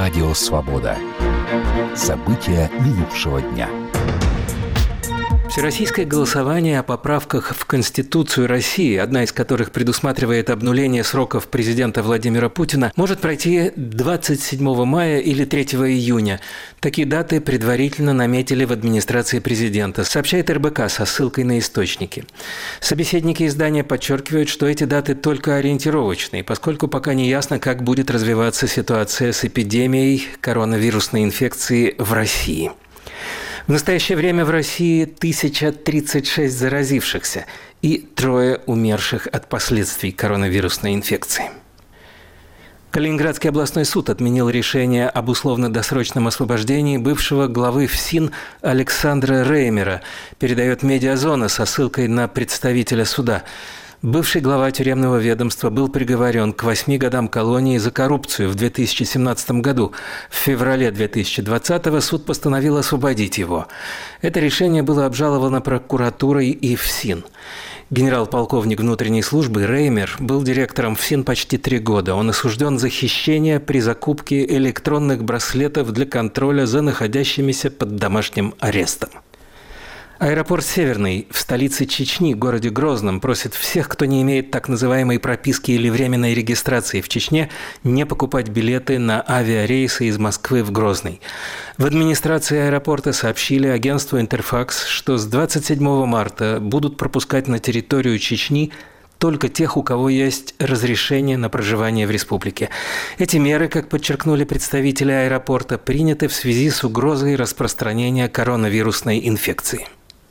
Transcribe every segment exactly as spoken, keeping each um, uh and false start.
Радио «Свобода». События минувшего дня. Всероссийское голосование о поправках в Конституцию России, одна из которых предусматривает обнуление сроков президента Владимира Путина, может пройти двадцать седьмого мая или третьего июня. Такие даты предварительно наметили в администрации президента, сообщает эр бэ ка со ссылкой на источники. Собеседники издания подчеркивают, что эти даты только ориентировочные, поскольку пока не ясно, как будет развиваться ситуация с эпидемией коронавирусной инфекции в России. В настоящее время в России тысяча тридцать шесть заразившихся и трое умерших от последствий коронавирусной инфекции. Калининградский областной суд отменил решение об условно-досрочном освобождении бывшего главы ФСИН Александра Реймера, передает «Медиазона» со ссылкой на представителя суда. Бывший глава тюремного ведомства был приговорен к восьми годам колонии за коррупцию в две тысячи семнадцатом году. В феврале две тысячи двадцатого суд постановил освободить его. Это решение было обжаловано прокуратурой и ФСИН. Генерал-полковник внутренней службы Реймер был директором ФСИН почти три года. Он осужден за хищение при закупке электронных браслетов для контроля за находящимися под домашним арестом. Аэропорт «Северный» в столице Чечни, городе Грозном, просит всех, кто не имеет так называемой прописки или временной регистрации в Чечне, не покупать билеты на авиарейсы из Москвы в Грозный. В администрации аэропорта сообщили агентству «Интерфакс», что с двадцать седьмого марта будут пропускать на территорию Чечни только тех, у кого есть разрешение на проживание в республике. Эти меры, как подчеркнули представители аэропорта, приняты в связи с угрозой распространения коронавирусной инфекции.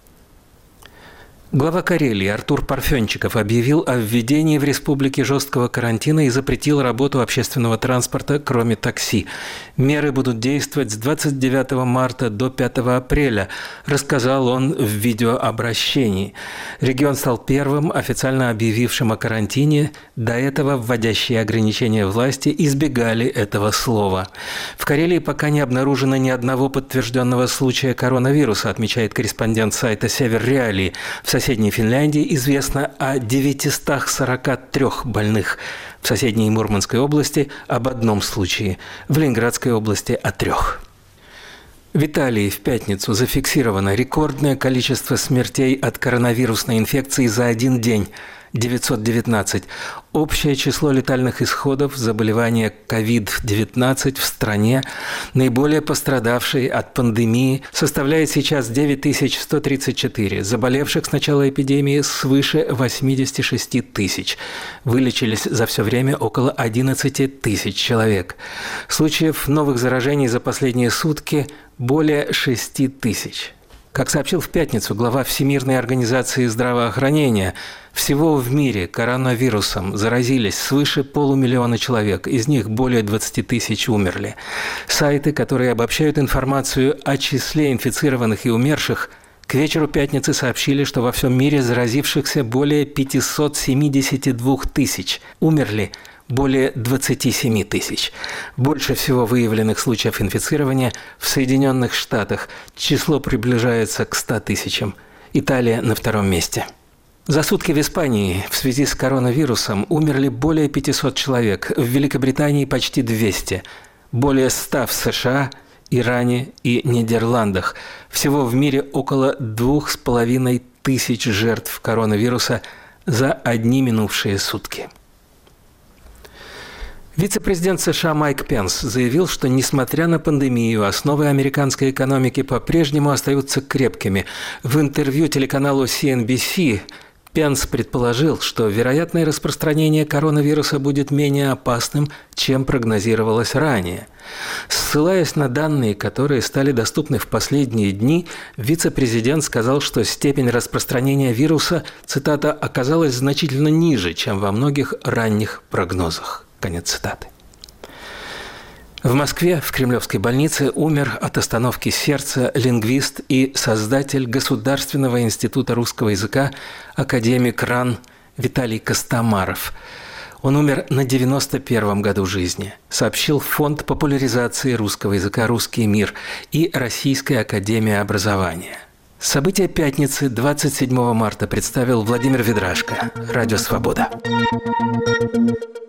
Глава Карелии Артур Парфенчиков объявил о введении в республике жесткого карантина и запретил работу общественного транспорта, кроме такси. Меры будут действовать с двадцать девятого марта до пятого апреля, рассказал он в видеообращении. Регион стал первым официально объявившим о карантине. До этого вводящие ограничения власти избегали этого слова. В Карелии пока не обнаружено ни одного подтвержденного случая коронавируса, отмечает корреспондент сайта «Север Реалии». В В соседней Финляндии известно о девятистах сорока трёх больных. В соседней Мурманской области об одном случае. В Ленинградской области о трех. В Италии в пятницу зафиксировано рекордное количество смертей от коронавирусной инфекции за один день – девятьсот девятнадцать. Общее число летальных исходов заболевания ковид девятнадцать в стране, наиболее пострадавшей от пандемии, составляет сейчас девять тысяч сто тридцать четыре. Заболевших с начала эпидемии свыше восемьдесят шесть тысяч. Вылечились за все время около одиннадцать тысяч человек. Случаев новых заражений за последние сутки более шесть тысяч. Как сообщил в пятницу глава Всемирной организации здравоохранения, всего в мире коронавирусом заразились свыше полумиллиона человек, из них более двадцать тысяч умерли. Сайты, которые обобщают информацию о числе инфицированных и умерших, к вечеру пятницы сообщили, что во всем мире заразившихся более пятьсот семьдесят два тысяч, умерли более двадцать семь тысяч. Больше всего выявленных случаев инфицирования в Соединенных Штатах. Число приближается к ста тысячам. Италия на втором месте. За сутки в Испании в связи с коронавирусом умерли более пятисот человек, в Великобритании почти двести, более ста в США, Иране и Нидерландах. Всего в мире около двух с половиной тысяч жертв коронавируса за одни минувшие сутки. Вице-президент США Майк Пенс заявил, что, несмотря на пандемию, основы американской экономики по-прежнему остаются крепкими. В интервью телеканалу си эн би си Пенс предположил, что вероятное распространение коронавируса будет менее опасным, чем прогнозировалось ранее. Ссылаясь на данные, которые стали доступны в последние дни, вице-президент сказал, что степень распространения вируса, цитата, «оказалась значительно ниже, чем во многих ранних прогнозах». Конец цитаты. В Москве в Кремлевской больнице умер от остановки сердца лингвист и создатель Государственного института русского языка, академик РАН Виталий Костомаров. Он умер на девяносто первом году жизни, сообщил Фонд популяризации русского языка «Русский мир» и Российская академия образования. События пятницы, двадцать седьмого марта, представил Владимир Ведрашко. Радио «Свобода».